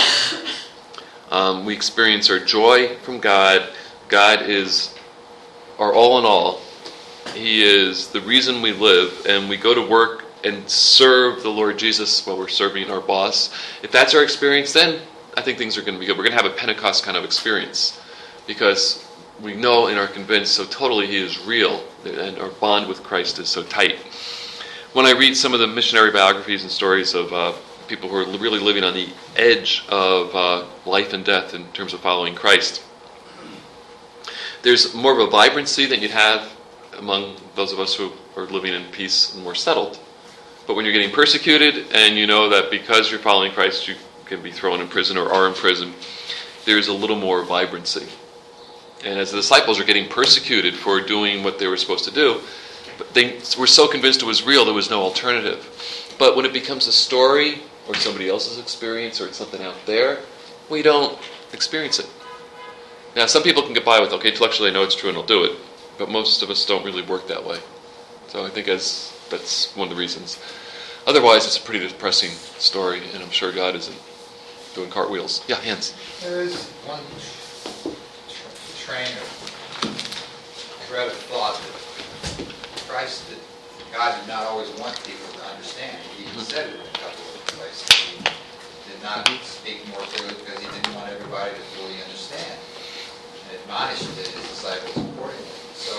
Um, we experience our joy from God. God is our all in all. He is the reason we live, and we go to work and serve the Lord Jesus while we're serving our boss. If that's our experience, then I think things are going to be good. We're going to have a Pentecost kind of experience because we know and are convinced so totally He is real, and our bond with Christ is so tight. When I read some of the missionary biographies and stories of uh, people who are really living on the edge of uh, life and death in terms of following Christ, there's more of a vibrancy than you'd have among those of us who are living in peace and more settled. But when you're getting persecuted and you know that because you're following Christ you can be thrown in prison or are in prison, there's a little more vibrancy. And as the disciples are getting persecuted for doing what they were supposed to do, they were so convinced it was real there was no alternative. But when it becomes a story or somebody else's experience or it's something out there, we don't experience it. Now some people can get by with, okay, intellectually I know it's true and I'll do it. But most of us don't really work that way. So I think as, that's one of the reasons. Otherwise, it's a pretty depressing story, and I'm sure God isn't doing cartwheels. Yeah, Hans. There is one tra- train of thread of thought that Christ God did not always want people to understand. He even said it in a couple of places. He did not speak more clearly because he didn't want everybody to fully understand. And admonished his disciples accordingly. So,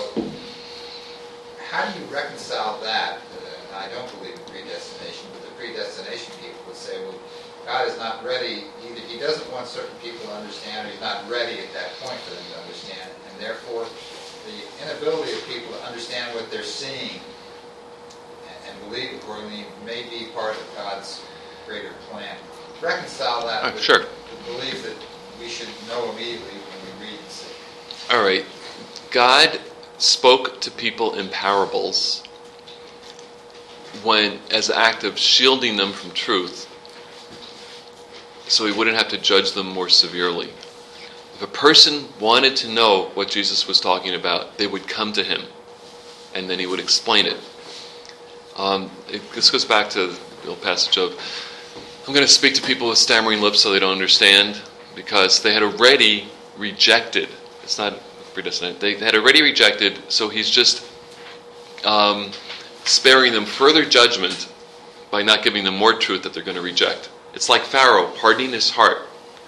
how do you reconcile that? Uh, I don't believe in predestination, but the predestination people would say, well, God is not ready. Either he doesn't want certain people to understand, or he's not ready at that point for them to understand. And therefore, the inability of people to understand what they're seeing and, and believe accordingly may be part of God's greater plan. Reconcile that Oh, with sure. the belief that we should know immediately when we read and see. All right. God spoke to people in parables when, as an act of shielding them from truth, so he wouldn't have to judge them more severely. If a person wanted to know what Jesus was talking about, they would come to him, and then he would explain it. Um, it this goes back to the old passage of, I'm going to speak to people with stammering lips so they don't understand, because they had already rejected. It's not predestinate. They had already rejected, so he's just um, sparing them further judgment by not giving them more truth that they're going to reject. It's like Pharaoh hardening his heart,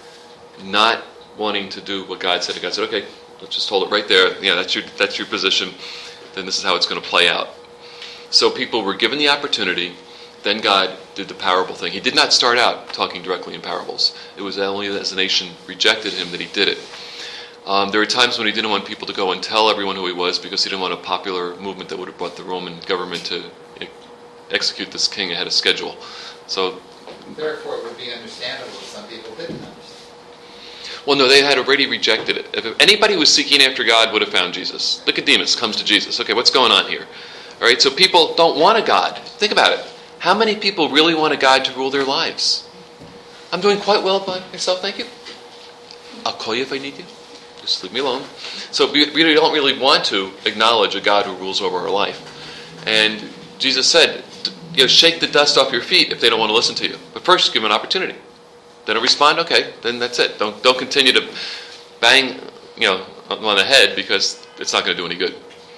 not wanting to do what God said. And God said, okay, let's just hold it right there. Yeah, that's your that's your position. Then this is how it's going to play out. So people were given the opportunity. Then God did the parable thing. He did not start out talking directly in parables. It was only as the nation rejected him that he did it. Um, there were times when he didn't want people to go and tell everyone who he was, because he didn't want a popular movement that would have brought the Roman government to execute this king ahead of schedule. So, Therefore, it would be understandable if some people didn't understand. well, no, they had already rejected it. If anybody who was seeking after God would have found Jesus. Nicodemus comes to Jesus. Okay, what's going on here? All right, so people don't want a God. Think about it. How many people really want a God to rule their lives? I'm doing quite well by myself, thank you. I'll call you if I need you. Just leave me alone. So we really don't really want to acknowledge a God who rules over our life. And Jesus said, you know, shake the dust off your feet if they don't want to listen to you. But first, give them an opportunity. They don't respond, okay, then that's it. Don't don't continue to bang, you know, on the head, because it's not going to do any good.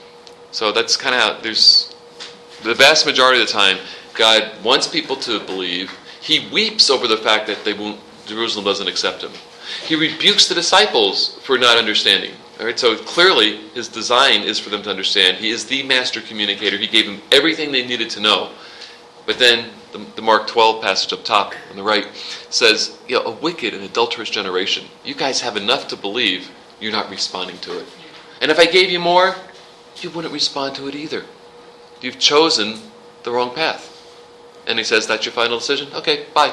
So that's kind of how there's the vast majority of the time, God wants people to believe. He weeps over the fact that they won't, Jerusalem doesn't accept him. He rebukes the disciples for not understanding. All right, so clearly his design is for them to understand. He is the master communicator. He gave them everything they needed to know. But then the, the Mark twelve passage up top on the right says, you know, a wicked and adulterous generation. You guys have enough to believe, you're not responding to it. And if I gave you more, you wouldn't respond to it either. You've chosen the wrong path. And he says, that's your final decision? Okay, bye.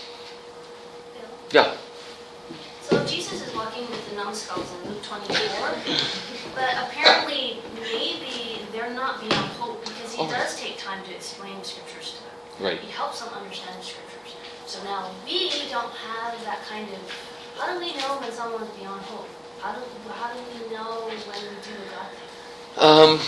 Yeah. So Jesus is walking with the numbskulls in Luke twenty-four, but apparently maybe they're not beyond hope, because he Oh. does take time to explain the scriptures to them. Right. He helps them understand the scriptures. So now we don't have that kind of, how do we know when someone's beyond hope? How do, how do we know when we do a God thing? Um,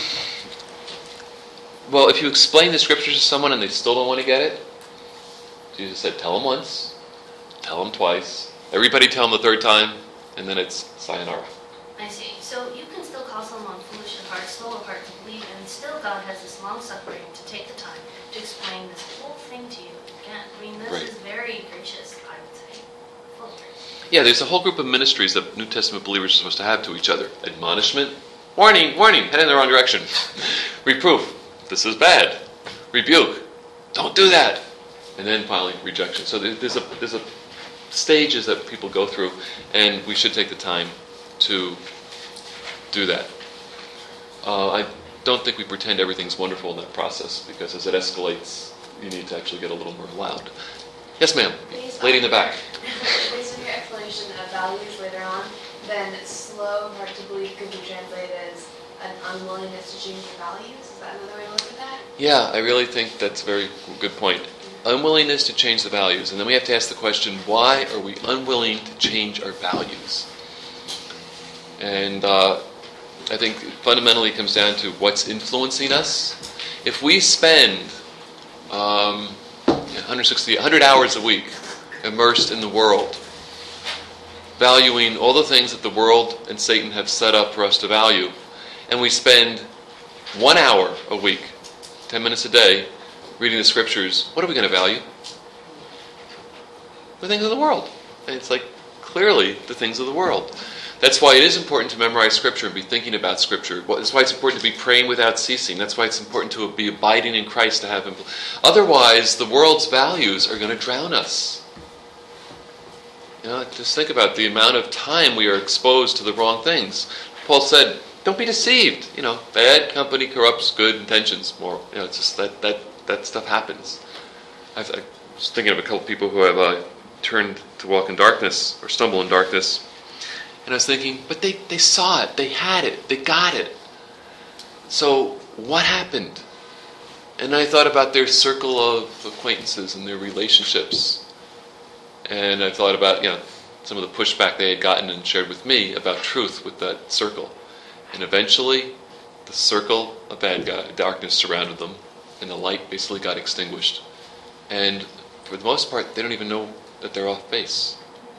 well, if you explain the scriptures to someone and they still don't want to get it, Jesus said, tell them once, tell them twice, everybody tell them the third time, and then it's sayonara. I see. So you can still call someone foolish of heart, slow of heart to believe, and still God has this long suffering to take the time to explain this whole thing to you again. I mean, this Right. is very gracious, I would say. Full of grace. Yeah, there's a whole group of ministries that New Testament believers are supposed to have to each other. Admonishment, warning, warning, head in the wrong direction. Reproof, this is bad. Rebuke, don't do that. And then finally, rejection. So there- there's a there's a stages that people go through, and we should take the time to do that. Uh, I don't think we pretend everything's wonderful in that process, because as it escalates, you need to actually get a little more loud. Yes, ma'am. Lady in the back. Based on your explanation of values later on, then slow and hard to believe could be translated as an unwillingness to change your values. Is that another way to look at that? Yeah, I really think that's a very good point. Unwillingness to change the values. And then we have to ask the question, why are we unwilling to change our values? And uh, I think fundamentally it comes down to what's influencing us. If we spend um, one hundred sixty, one hundred hours a week immersed in the world, valuing all the things that the world and Satan have set up for us to value, and we spend one hour a week ten minutes a day, reading the scriptures, what are we going to value? The things of the world. And it's like, clearly, the things of the world. That's why it is important to memorize Scripture and be thinking about Scripture. That's why it's important to be praying without ceasing. That's why it's important to be abiding in Christ to have Him. Otherwise, the world's values are going to drown us. You know, just think about the amount of time we are exposed to the wrong things. Paul said, "Don't be deceived." You know, bad company corrupts good intentions. More, you know, it's just that that that stuff happens. I've, I was thinking of a couple people who have uh, turned to walk in darkness or stumble in darkness. And I was thinking, but they, they saw it, they had it, they got it. So what happened? And I thought about their circle of acquaintances and their relationships. And I thought about, you know, some of the pushback they had gotten and shared with me about truth with that circle. And eventually, the circle of bad guy, darkness surrounded them, and the light basically got extinguished. And for the most part, they don't even know that they're off base.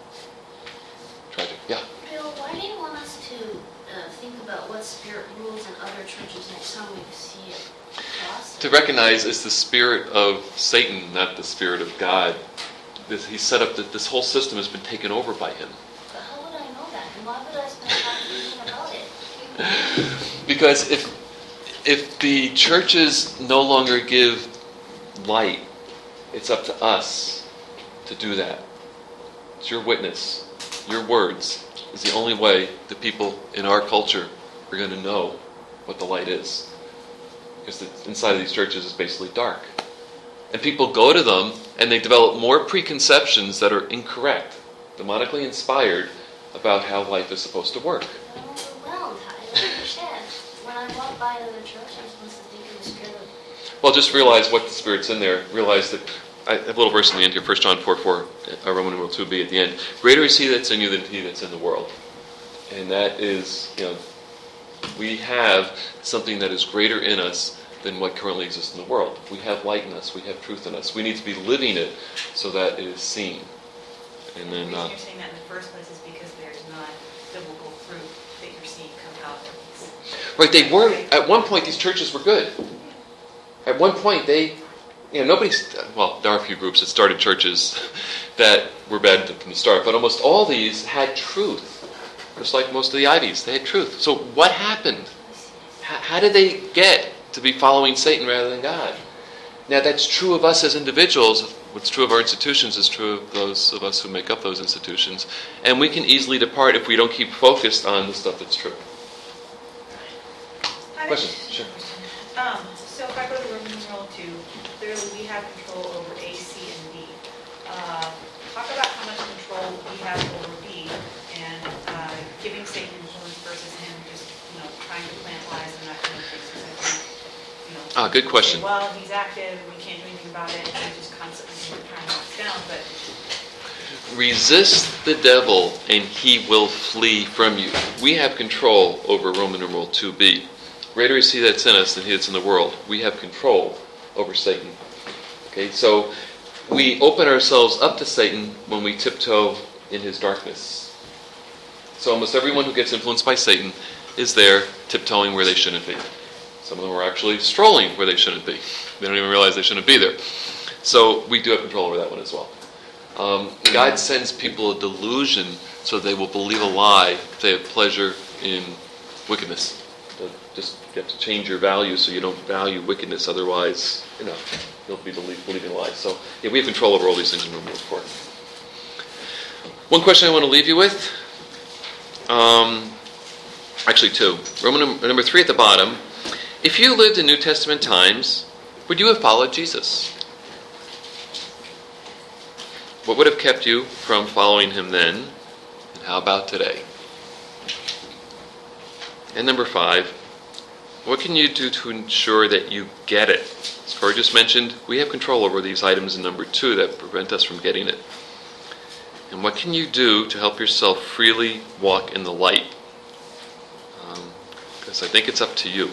Tragic. Yeah? Bill, why do you want us to uh, think about what spirit rules in other churches next time we see it across? To recognize it's the spirit of Satan, not the spirit of God. This, he set up that this whole system has been taken over by him. But how would I know that? And why would I spend time thinking about it? Because if if the churches no longer give light, it's up to us to do that. It's your witness. Your words is the only way the people in our culture are going to know what the light is. Because the inside of these churches is basically dark. And people go to them and they develop more preconceptions that are incorrect, demonically inspired, about how life is supposed to work. I'm overwhelmed. I don't understand. When I walk by another church, I'm supposed to think of the spirit of... Well, just realize what the Spirit's in there. Realize that, I have a little verse in the end here, First John four four, uh, Roman numeral two b at the end. Greater is he that's in you than he that's in the world. And that is, you know, we have something that is greater in us than what currently exists in the world. We have light in us. We have truth in us. We need to be living it so that it is seen. And then, the reason uh, you're saying that in the first place is because there's not biblical fruit that you're seeing come out of these. right, they were, at one point these churches were good. At one point they, you know, nobody's, well, there are a few groups that started churches that were bad from the start, but almost all these had truth. Just like most of the Ivies, they had truth. So what happened? How, how did they get to be following Satan rather than God? Now that's true of us as individuals. What's true of our institutions is true of those of us who make up those institutions. And we can easily depart if we don't keep focused on the stuff that's true. Hi, Question? Sure. Um, so if I go to Roman numeral two, clearly we have control over A, C, and B. Uh, talk about how much control we have over B and uh, giving Satan influence versus him just, you know, trying to plant lies and that kind of thing. Because I think, you know, Ah, good question. say, well, he's active and we can't do anything about it, and he's just constantly trying to knock us down. But resist the devil and he will flee from you. We have control over Roman numeral two b. Greater is he that's in us than he that's in the world. We have control over Satan. Okay, so we open ourselves up to Satan when we tiptoe in his darkness. So almost everyone who gets influenced by Satan is there tiptoeing where they shouldn't be. Some of them are actually strolling where they shouldn't be. They don't even realize they shouldn't be there. So we do have control over that one as well. Um, God sends people a delusion so they will believe a lie if they have pleasure in wickedness. They'll just you have to change your value so you don't value wickedness. Otherwise, you know, you'll be believe, believing lies. So yeah, we have control over all these things in Roman four. One question I want to leave you with. Um, actually, two. Roman number, number three at the bottom. If you lived in New Testament times, would you have followed Jesus? What would have kept you from following him then? And how about today? And number five, what can you do to ensure that you get it? As Corey just mentioned, we have control over these items in number two that prevent us from getting it. And what can you do to help yourself freely walk in the light? Um, because I think it's up to you.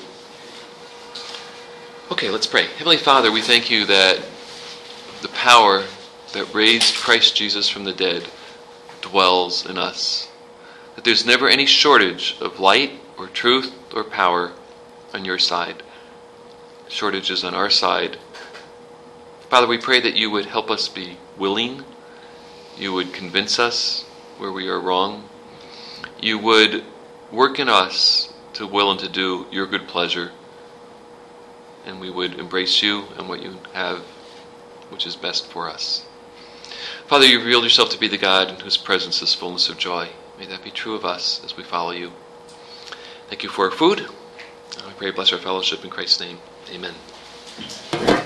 Okay, let's pray. Heavenly Father, we thank you that the power that raised Christ Jesus from the dead dwells in us. That there's never any shortage of light or truth or power on your side. shortages on our side. Father, we pray that you would help us be willing. You would convince us where we are wrong. You would work in us to will and to do your good pleasure. And we would embrace you and what you have, which is best for us. Father, you revealed yourself to be the God in whose presence is fullness of joy. May that be true of us as we follow you. Thank you for our food. I pray bless our fellowship in Christ's name. Amen.